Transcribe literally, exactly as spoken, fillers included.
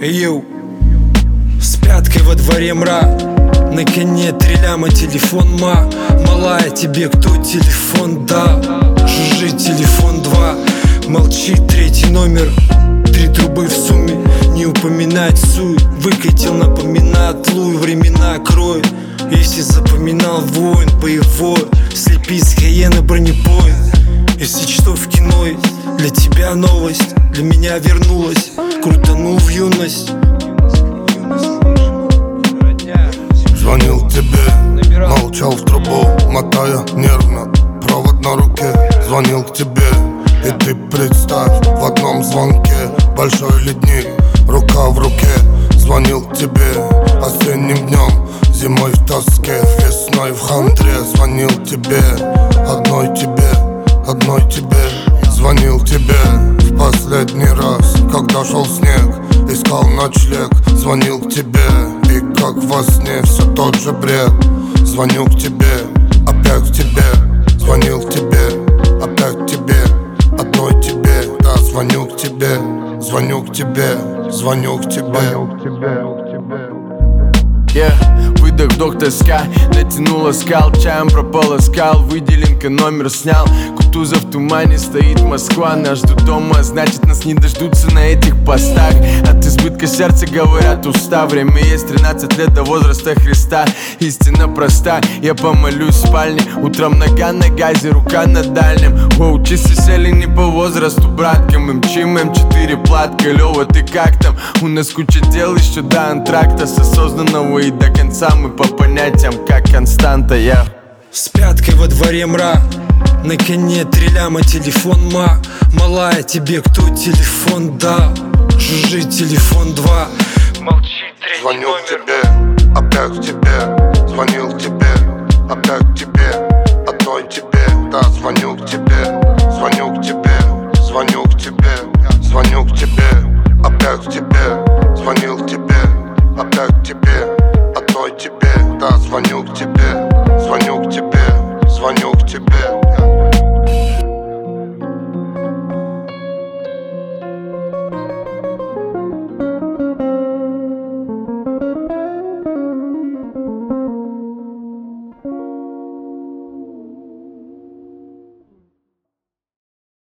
Йоу, с пяткой во дворе мра, на коне три ляма, телефон ма. Малая, тебе кто телефон дал? Жужжит телефон два, молчит третий номер. Три трубы в сумме, не упоминать суй. Выкатил, напоминает луй, времена кроет. Если запоминал воин боевой, слепи с Каена бронепоезд. Если что в кино есть, для тебя новость, для меня вернулась. Крутанул в юность. Звонил тебе, молчал в трубу, мотая нервно провод на руке. Звонил к тебе, и ты представь, в одном звонке большой ледник, рука в руке. Звонил к тебе осенним днем, зимой в тоске, весной в хандре. Звонил тебе, одной тебе, одной тебе. Звонил тебе в последний раз, когда шел снег, искал ночлег. Звонил к тебе, и как во сне все тот же бред. Звоню к тебе, опять к тебе. Звонил к тебе, опять к тебе, одной тебе. Да, звоню к тебе, звоню к тебе, звоню к тебе. Yeah. Выдох, вдох, тоска, натянула скал, чаем прополоскал, выделенка номер снял. Кутузов в тумане, стоит Москва, нас ждут дома, значит нас не дождутся на этих постах. От избытка сердца говорят уста, время есть тринадцать лет до возраста Христа. Истина проста, я помолюсь в спальне, утром нога на газе, рука на дальнем. Воу, часы сели не по возрасту, братка, мы мчим эм четыре платка. Лёва, ты как там? У нас куча дел еще до антракта, с осознанного и до конца мы по понятиям как константа, я с пяткой во дворе мра, на коне три ляма, телефон ма. Малая, тебе кто телефон дал? Жужжит телефон два, молчит третий номер. Звоню к тебе, опять к тебе. Звонил к тебе, опять к тебе, одной тебе. Да, звоню к тебе, звоню к тебе, звоню к тебе, звоню к тебе, опять к тебе.